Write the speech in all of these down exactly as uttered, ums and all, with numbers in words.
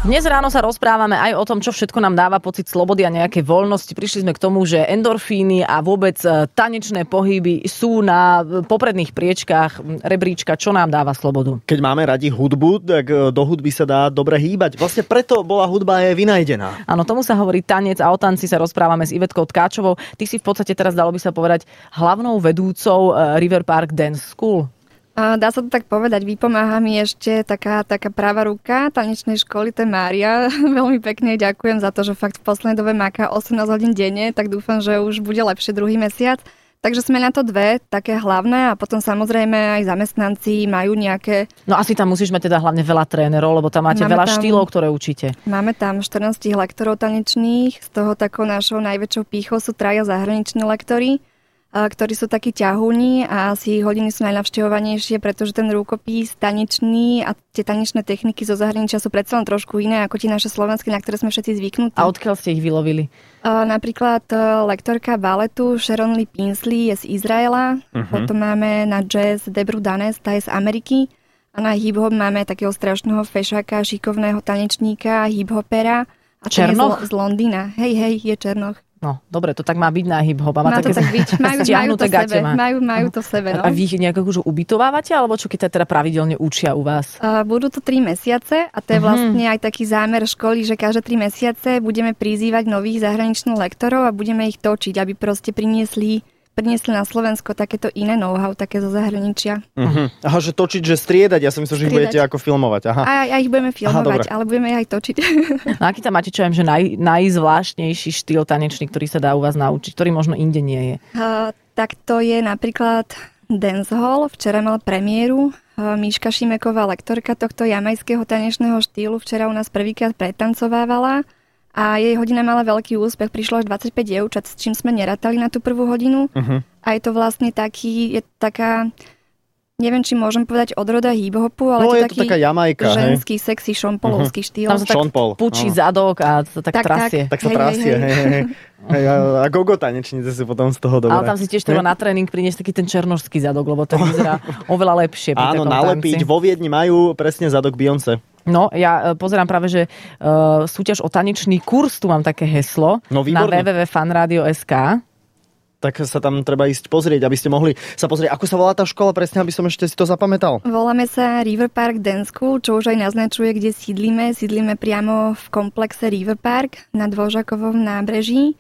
Dnes ráno sa rozprávame aj o tom, čo všetko nám dáva pocit slobody a nejakej voľnosti. Prišli sme k tomu, že endorfíny a vôbec tanečné pohyby sú na popredných priečkách rebríčka, čo nám dáva slobodu. Keď máme radi hudbu, tak do hudby sa dá dobre hýbať. Vlastne preto bola hudba aj vynajdená. Áno, tomu sa hovorí tanec a o tanci sa rozprávame s Ivetkou Tkáčovou. Ty si v podstate teraz, dalo by sa povedať, hlavnou vedúcou River Park Dance School. Dá sa to tak povedať, vypomáha mi ešte taká, taká práva ruka tanečnej školy, to je Mária. Veľmi pekne ďakujem za to, že fakt v poslednej dobe máka osemnásť hodín denne, tak dúfam, že už bude lepšie druhý mesiac. Takže sme na to dve, také hlavné a potom samozrejme aj zamestnanci majú nejaké... No asi tam musíš mať teda hlavne veľa trénerov, lebo tam máte máme veľa tam, štýlov, ktoré učíte. Máme tam štrnásť lektorov tanečných, z toho takou našou najväčšou pýchou sú traja zahraniční lektori, ktorí sú takí ťahúni a asi ich hodiny sú najnavštevovanejšie, pretože ten rukopis tanečný a tie tanečné techniky zo zahraničia sú predsa len trošku iné ako tie naše slovenské, na ktoré sme všetci zvyknutí. A odkiaľ ste ich vylovili? Uh, napríklad uh, lektorka baletu Sharon Lee Pinsley je z Izraela, uh-huh. Potom máme na jazz Debru Danes, tá je z Ameriky a na hip-hop máme takého strašného fešáka, šikovného tanečníka, hip-hopera a Černoch? Z, z Londýna. Hej, hej, je Černoch. No, dobre, to tak má byť na hip-hop. Má, má to také tak byť. Majú, majú to v sebe. Má. Majú, majú to v sebe, no. A vy ich nejako už ubytovávate, alebo čo keď teda pravidelne učia u vás? Uh, budú to tri mesiace a to je vlastne uh-huh. aj taký zámer školy, že každé tri mesiace budeme prizývať nových zahraničných lektorov a budeme ich točiť, aby proste priniesli priniesli na Slovensko takéto iné know-how, také zo zahraničia. Uh-huh. Aha, že točiť, že striedať. Ja som myslel, že ich budete ako filmovať. Aha. A, a ich budeme filmovať, Aha, ale budeme ich aj točiť. No aký tam máte, čo viem, že naj, najzvláštnejší štýl tanečný, ktorý sa dá u vás naučiť, ktorý možno inde nie je? Uh, tak to je napríklad dancehall. Včera mal premiéru. Uh, Míška Šimeková, lektorka tohto jamajského tanečného štýlu, včera u nás prvýkrát pretancovávala. A jej hodina mala veľký úspech, prišlo až dvadsaťpäť dievčat, s čím sme nerátali na tú prvú hodinu. Uh-huh. A je to vlastne taký, je taká, neviem, či môžem povedať odroda hip-hopu, ale no, je to je taký to Jamajka, ženský, hej? Sexy, šonpolovský uh-huh. štýl. Tam sa tak pučí uh-huh. zadok a sa tak, tak trasie. Tak, tak sa trasie, hej, hej, hej. hej a, a gogo tanečnice sú potom z toho dobré. Ale tam si tiež treba na tréning priniesť taký ten černošský zadok, lebo ten vyzerá oveľa lepšie. Áno, nalepiť. Vo Viedni majú presne zadok Beyoncé. No, ja pozerám práve, že uh, súťaž o tanečný kurz, tu mám také heslo no, na w w w bodka fanradio bodka es ka. Tak sa tam treba ísť pozrieť, aby ste mohli sa pozrieť, ako sa volá tá škola presne, aby som ešte si to zapamätal. Voláme sa River Park Dance School, čo už aj naznačuje, kde sídlime. Sídlime priamo v komplexe River Park na Dvořákovom nábreží.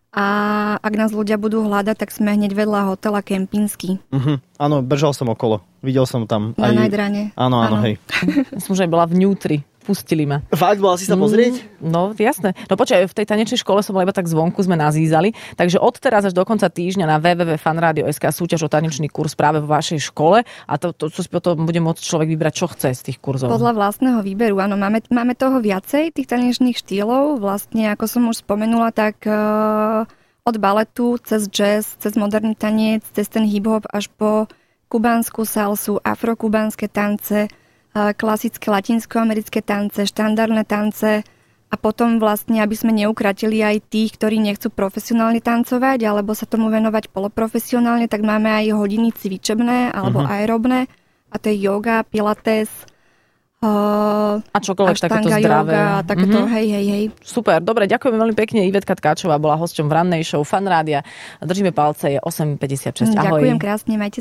A ak nás ľudia budú hľadať, tak sme hneď vedľa hotela Kempinský. Uh-huh. Áno, bežal som okolo. Videl som tam. Na aj... Najdrane. Áno, áno, áno, hej. Som už aj bola vnútri. Pustili ma. Fakt, bola si sa pozrieť? Mm, no, jasné. No počkaj, v tej tanečnej škole som bola iba tak zvonku, sme nazízali. Takže od teraz až do konca týždňa na w w w bodka fanradio bodka es ka súťaž o tanečný kurz práve vo vašej škole. A to, to, to si potom bude môcť človek vybrať, čo chce z tých kurzov. Podľa vlastného výberu, áno. Máme, máme toho viacej, tých tanečných štýlov. Vlastne, ako som už spomenula, tak uh, od baletu, cez jazz, cez moderný tanec, cez ten hip-hop až po kubánsku salsu, afrokubánske tance, klasické latinskoamerické tance, štandardné tance a potom vlastne, aby sme neukratili aj tých, ktorí nechcú profesionálne tancovať alebo sa tomu venovať poloprofesionálne, tak máme aj hodiny cvičebné alebo uh-huh. aerobné a to je yoga, pilates, Uh, a čokoľvek takéto zdravé. A takéto, mm-hmm. hej, hej, hej. Super, dobre, ďakujeme veľmi pekne. Ivetka Tkáčová bola hosťom v rannej show Fan Rádia. Držíme palce, je osem päťdesiatšesť. Ahoj. Ďakujem krásne, majte